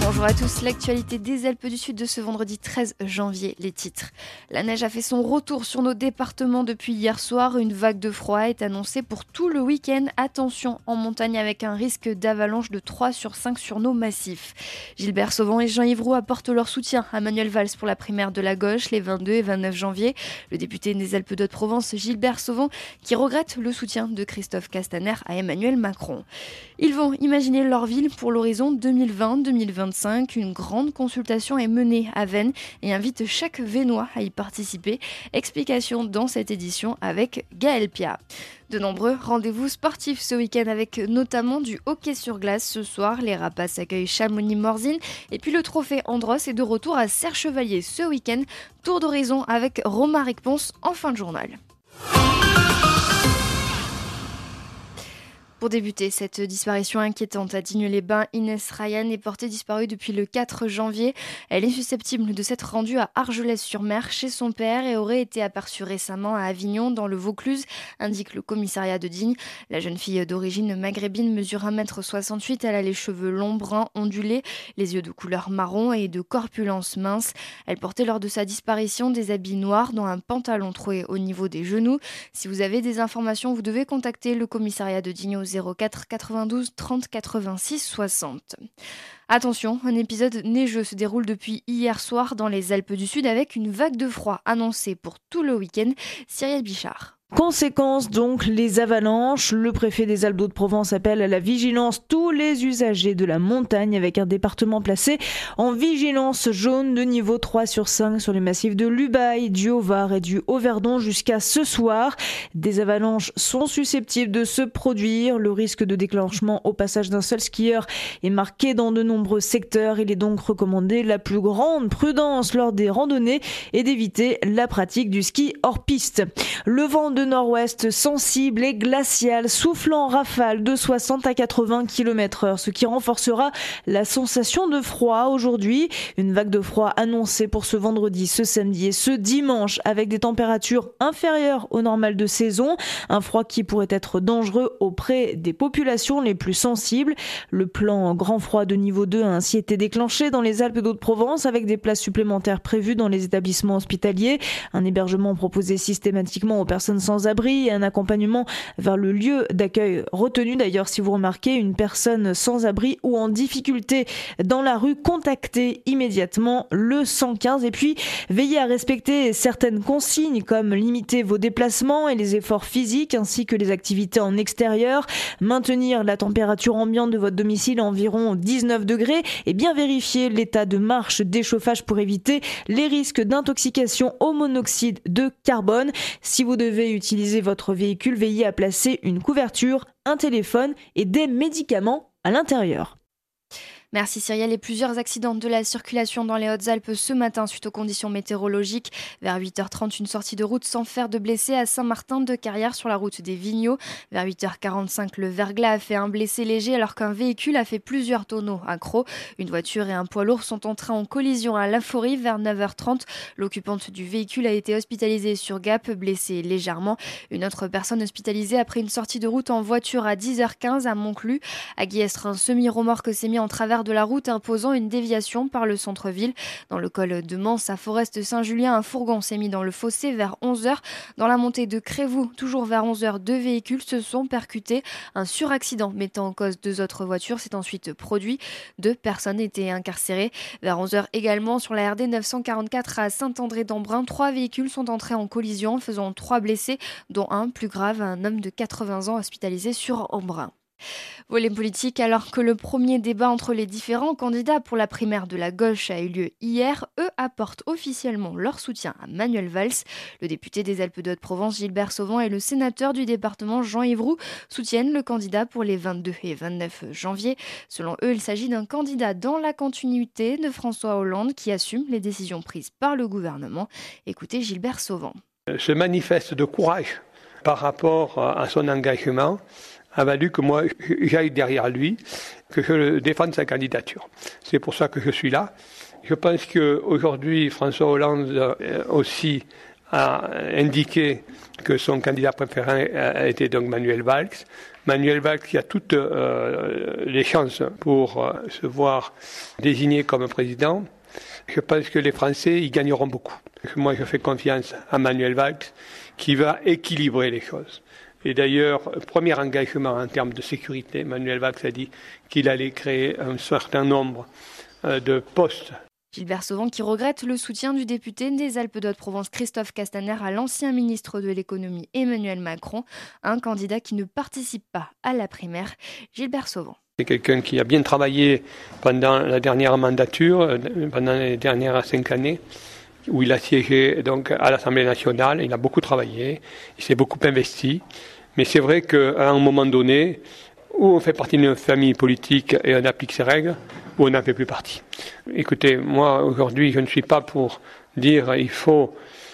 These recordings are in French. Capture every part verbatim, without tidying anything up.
Bonjour à tous, l'actualité des Alpes du Sud de ce vendredi treize janvier, les titres. La neige a fait son retour sur nos départements depuis hier soir. Une vague de froid est annoncée pour tout le week-end. Attention en montagne avec un risque d'avalanche de trois sur cinq sur nos massifs. Gilbert Sauvant et Jean-Yves Roux apportent leur soutien à Manuel Valls pour la primaire de la gauche les vingt-deux et vingt-neuf janvier. Le député des Alpes de Haute-Provence, Gilbert Sauvant, qui regrette le soutien de Christophe Castaner à Emmanuel Macron. Ils vont imaginer leur ville pour l'horizon deux mille vingt deux mille vingt-cinq. Une grande consultation est menée à Vennes et invite chaque Vennois à y participer. Explication dans cette édition avec Gaël Pia. De nombreux rendez-vous sportifs ce week-end avec notamment du hockey sur glace. Ce soir, les Rapaces accueillent Chamonix-Morzine et puis le trophée Andros est de retour à Serre-Chevalier ce week-end. Tour d'horizon avec Romaric Ponce en fin de journal. Pour débuter, cette disparition inquiétante à Digne-les-Bains, Inès Ryan est portée disparue depuis le quatre janvier. Elle est susceptible de s'être rendue à Argelès-sur-Mer chez son père et aurait été aperçue récemment à Avignon dans le Vaucluse, indique le commissariat de Digne. La jeune fille d'origine maghrébine mesure un mètre soixante-huit, elle a les cheveux longs, bruns, ondulés, les yeux de couleur marron et de corpulence mince. Elle portait lors de sa disparition des habits noirs dont un pantalon troué au niveau des genoux. Si vous avez des informations, vous devez contacter le commissariat de Digne au zéro quatre quatre-vingt-douze trente quatre-vingt-six soixante. Attention, un épisode neigeux se déroule depuis hier soir dans les Alpes du Sud avec une vague de froid annoncée pour tout le week-end. Cyrielle Bichard. Conséquence donc, les avalanches. Le préfet des Alpes d'Haute-Provence appelle à la vigilance tous les usagers de la montagne avec un département placé en vigilance jaune de niveau trois sur cinq sur les massifs de l'Ubaye, du Haut-Var et du Haut-Verdon jusqu'à ce soir. Des avalanches sont susceptibles de se produire. Le risque de déclenchement au passage d'un seul skieur est marqué dans de nombreux secteurs. Il est donc recommandé la plus grande prudence lors des randonnées et d'éviter la pratique du ski hors piste. Le vent de nord-ouest sensible et glacial, soufflant en rafale de soixante à quatre-vingts kilomètres heure, ce qui renforcera la sensation de froid aujourd'hui. Une vague de froid annoncée pour ce vendredi, ce samedi et ce dimanche avec des températures inférieures au normal de saison. Un froid qui pourrait être dangereux auprès des populations les plus sensibles. Le plan grand froid de niveau deux a ainsi été déclenché dans les Alpes d'Haute-Provence avec des places supplémentaires prévues dans les établissements hospitaliers. Un hébergement proposé systématiquement aux personnes sans abri et un accompagnement vers le lieu d'accueil retenu. D'ailleurs, si vous remarquez une personne sans abri ou en difficulté dans la rue, contactez immédiatement le cent quinze et puis veillez à respecter certaines consignes comme limiter vos déplacements et les efforts physiques ainsi que les activités en extérieur, maintenir la température ambiante de votre domicile à environ dix-neuf degrés et bien vérifier l'état de marche d'échauffage pour éviter les risques d'intoxication au monoxyde de carbone. Si vous devez utiliser votre véhicule, veillez à placer une couverture, un téléphone et des médicaments à l'intérieur. Merci Cyrielle. Et plusieurs accidents de la circulation dans les Hautes-Alpes ce matin suite aux conditions météorologiques. Vers huit heures trente, une sortie de route sans faire de blessés à Saint-Martin-de-Carrière sur la route des Vigneaux. Vers huit heures quarante-cinq, le verglas a fait un blessé léger alors qu'un véhicule a fait plusieurs tonneaux accros. Une voiture et un poids lourd sont entrés en collision à La Forêt vers neuf heures trente. L'occupante du véhicule a été hospitalisée sur Gap, blessée légèrement. Une autre personne hospitalisée après une sortie de route en voiture à dix heures quinze à Monclus. À Guillestre, un semi-remorque s'est mis en travers de la route imposant une déviation par le centre-ville. Dans le col de Mans à Forest-Saint-Julien, un fourgon s'est mis dans le fossé vers onze heures. Dans la montée de Crévoux, toujours vers onze heures, deux véhicules se sont percutés. Un suraccident mettant en cause deux autres voitures s'est ensuite produit. Deux personnes étaient incarcérées. Vers onze heures également, sur la R D neuf cent quarante-quatre à Saint-André-d'Embrun, trois véhicules sont entrés en collision, faisant trois blessés, dont un plus grave, un homme de quatre-vingts ans hospitalisé sur Embrun. Volet politique, alors que le premier débat entre les différents candidats pour la primaire de la gauche a eu lieu hier, eux apportent officiellement leur soutien à Manuel Valls. Le député des Alpes de Haute-Provence, Gilbert Sauvant, et le sénateur du département, Jean-Yves Roux, soutiennent le candidat pour les vingt-deux et vingt-neuf janvier. Selon eux, il s'agit d'un candidat dans la continuité de François Hollande qui assume les décisions prises par le gouvernement. Écoutez Gilbert Sauvant. Ce manifeste de courage par rapport à son engagement a valu que moi j'aille derrière lui, que je défende sa candidature. C'est pour ça que je suis là. Je pense qu'aujourd'hui, François Hollande aussi a indiqué que son candidat préféré était donc Manuel Valls. Manuel Valls qui a toutes euh, les chances pour euh, se voir désigné comme président. Je pense que les Français y gagneront beaucoup. Moi, je fais confiance à Manuel Valls qui va équilibrer les choses. Et d'ailleurs, premier engagement en termes de sécurité, Manuel Valls a dit qu'il allait créer un certain nombre euh, de postes. Gilbert Sauvant qui regrette le soutien du député des Alpes-de-Haute-Provence Christophe Castaner à l'ancien ministre de l'économie Emmanuel Macron, un candidat qui ne participe pas à la primaire. Gilbert Sauvant. C'est quelqu'un qui a bien travaillé pendant la dernière mandature, pendant les dernières cinq années, où il a siégé donc à l'Assemblée nationale. Il a beaucoup travaillé, il s'est beaucoup investi. Mais c'est vrai qu'à un moment donné, où on fait partie d'une famille politique et on applique ses règles, ou on n'en fait plus partie. Écoutez, moi aujourd'hui, je ne suis pas pour dire il faut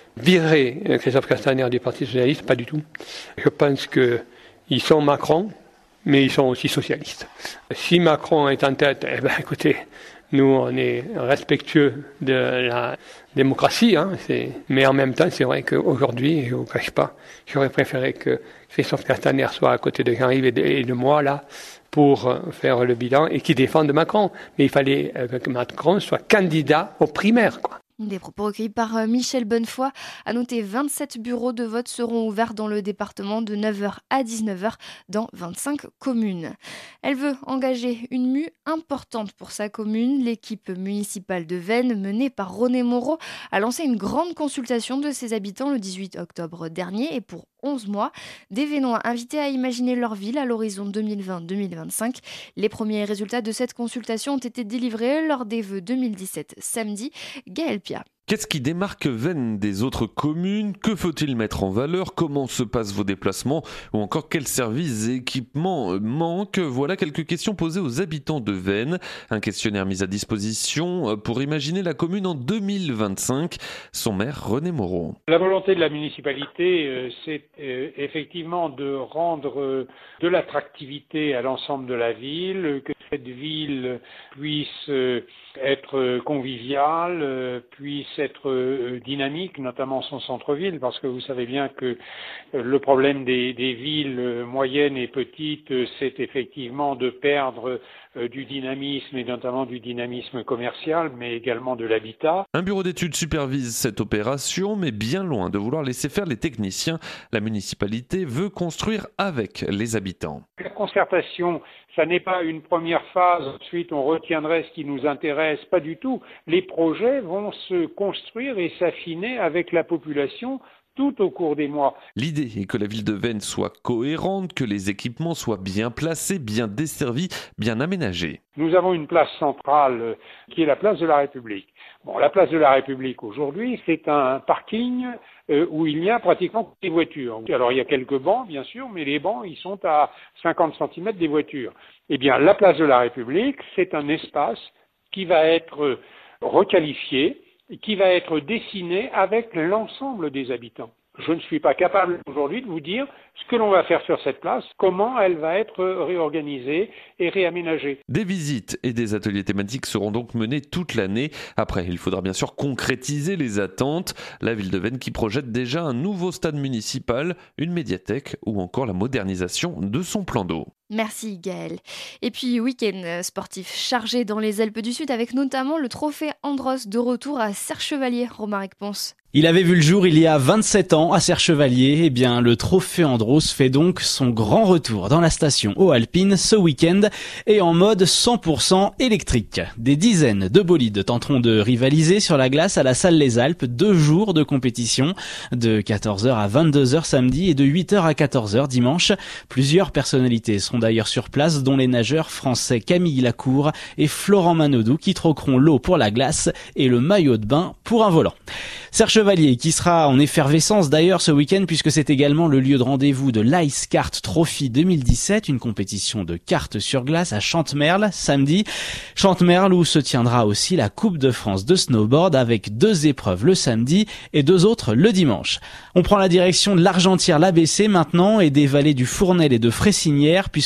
virer Christophe Castaner du Parti socialiste, pas du tout. Je pense qu'ils sont Macron, mais ils sont aussi socialistes. Si Macron est en tête, eh ben écoutez, nous on est respectueux de la démocratie, hein, c'est... mais en même temps c'est vrai qu'aujourd'hui, je ne vous cache pas, j'aurais préféré que Christophe Castaner soit à côté de Jean-Yves et de, et de moi là, pour faire le bilan et qui défende Macron. Mais il fallait que Macron soit candidat aux primaires, quoi. Des propos recueillis par Michel Bonnefoy. À noter, vingt-sept bureaux de vote seront ouverts dans le département de neuf heures à dix-neuf heures dans vingt-cinq communes. Elle veut engager une mue importante pour sa commune. L'équipe municipale de Veynes, menée par René Moreau, a lancé une grande consultation de ses habitants le dix-huit octobre dernier et pour onze mois, des Vénois invités à imaginer leur ville à l'horizon deux mille vingt deux mille vingt-cinq. Les premiers résultats de cette consultation ont été délivrés lors des vœux deux mille dix-sept samedi. Gaël Pia. Qu'est-ce qui démarque Veynes des autres communes ? Que faut-il mettre en valeur ? Comment se passent vos déplacements ? Ou encore quels services et équipements manquent ? Voilà quelques questions posées aux habitants de Veynes. Un questionnaire mis à disposition pour imaginer la commune en deux mille vingt-cinq. Son maire, René Moreau. La volonté de la municipalité, euh, c'est euh, effectivement de rendre euh, de l'attractivité à l'ensemble de la ville, que cette ville puisse euh, être conviviale, euh, puisse être euh, dynamique, notamment son centre-ville, parce que vous savez bien que euh, le problème des, des villes euh, moyennes et petites, euh, c'est effectivement de perdre euh, du dynamisme et notamment du dynamisme commercial, mais également de l'habitat. Un bureau d'études supervise cette opération, mais bien loin de vouloir laisser faire les techniciens, la municipalité veut construire avec les habitants. La concertation, ça n'est pas une première phase, ensuite on retiendrait ce qui nous intéresse, pas du tout. Les projets vont se construire et s'affiner avec la population tout au cours des mois. L'idée est que la ville de Veynes soit cohérente, que les équipements soient bien placés, bien desservis, bien aménagés. Nous avons une place centrale qui est la place de la République. Bon, la place de la République aujourd'hui, c'est un parking euh, où il n'y a pratiquement que des voitures. Alors il y a quelques bancs, bien sûr, mais les bancs, ils sont à cinquante centimètres des voitures. Eh bien, la place de la République, c'est un espace qui va être requalifié, qui va être dessiné avec l'ensemble des habitants. Je ne suis pas capable aujourd'hui de vous dire ce que l'on va faire sur cette place, comment elle va être réorganisée et réaménagée. Des visites et des ateliers thématiques seront donc menés toute l'année. Après, il faudra bien sûr concrétiser les attentes. La ville de Veynes qui projette déjà un nouveau stade municipal, une médiathèque ou encore la modernisation de son plan d'eau. Merci Gaël. Et puis week-end sportif chargé dans les Alpes du Sud avec notamment le trophée Andros de retour à Serre-Chevalier. Romaric Ponce. Il avait vu le jour il y a vingt-sept ans à Serre-Chevalier. Eh bien, le trophée Andros fait donc son grand retour dans la station Haut-Alpine ce week-end et en mode cent pour cent électrique. Des dizaines de bolides tenteront de rivaliser sur la glace à la Salle Les Alpes. Deux jours de compétition de quatorze heures à vingt-deux heures samedi et de huit heures à quatorze heures dimanche. Plusieurs personnalités seront d'ailleurs sur place, dont les nageurs français Camille Lacour et Florent Manodou qui troqueront l'eau pour la glace et le maillot de bain pour un volant. Serre-Chevalier qui sera en effervescence d'ailleurs ce week-end puisque c'est également le lieu de rendez-vous de l'Ice Kart Trophy deux mille dix-sept, une compétition de cartes sur glace à Chantemerle samedi. Chantemerle où se tiendra aussi la Coupe de France de snowboard avec deux épreuves le samedi et deux autres le dimanche. On prend la direction de l'Argentière-l'A B C maintenant et des vallées du Fournel et de Fressinière puisque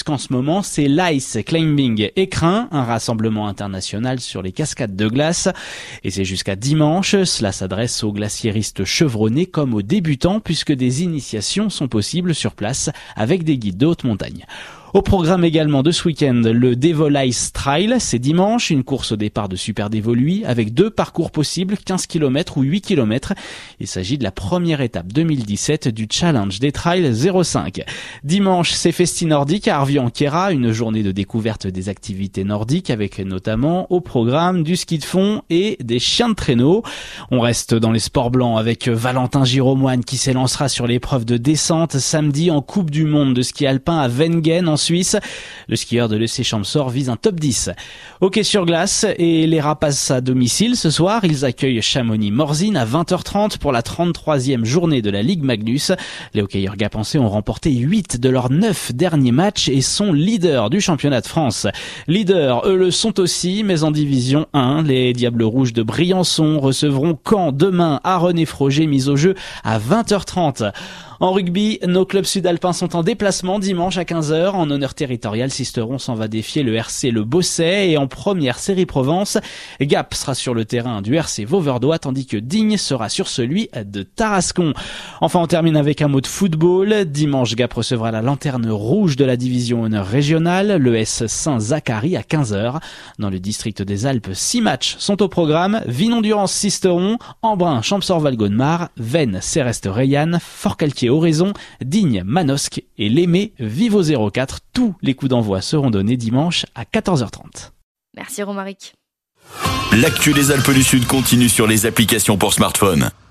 puisqu'en ce moment, c'est l'Ice Climbing Écrin, un rassemblement international sur les cascades de glace. Et c'est jusqu'à dimanche. Cela s'adresse aux glaciéristes chevronnés comme aux débutants, puisque des initiations sont possibles sur place avec des guides de haute montagne. Au programme également de ce week-end, le Devil Ice Trail, c'est dimanche, une course au départ de Super Devil avec deux parcours possibles, quinze kilomètres ou huit kilomètres. Il s'agit de la première étape deux mille dix-sept du Challenge des Trails zéro cinq. Dimanche, c'est Festi Nordique à Arvion-Chiera, une journée de découverte des activités nordiques avec notamment au programme du ski de fond et des chiens de traîneau. On reste dans les sports blancs avec Valentin Giromoine qui s'élancera sur l'épreuve de descente samedi en Coupe du Monde de ski alpin à Wengen en Suisse. Le skieur de l'E C Champsaur vise un top dix. Hockey sur glace et les Rapaces à domicile ce soir. Ils accueillent Chamonix-Morzine à vingt heures trente pour la trente-troisième journée de la Ligue Magnus. Les hockeyeurs gapençais ont remporté huit de leurs neuf derniers matchs et sont leaders du championnat de France. Leaders, eux le sont aussi, mais en division un. Les Diables Rouges de Briançon recevront Caen demain à René Froger, mise au jeu à vingt heures trente. En rugby, nos clubs sud-alpins sont en déplacement dimanche à quinze heures. En honneur territorial, Sisteron s'en va défier le R C Le Bosset et en première série Provence, Gap sera sur le terrain du R C Vauverdois tandis que Digne sera sur celui de Tarascon. Enfin, on termine avec un mot de football. Dimanche, Gap recevra la lanterne rouge de la division honneur régionale, le S Saint-Zacharie à quinze heures. Dans le district des Alpes, six matchs sont au programme. Vinon-Durance Sisteron, Embrun Champsaur-Valgaudemar, Vennes Céreste-Reillanne, Fort-Calquier Oraison, Digne, Manosque et Lémé, Vivo zéro quatre. Tous les coups d'envoi seront donnés dimanche à quatorze heures trente. Merci Romaric. L'actu des Alpes du Sud continue sur les applications pour smartphone.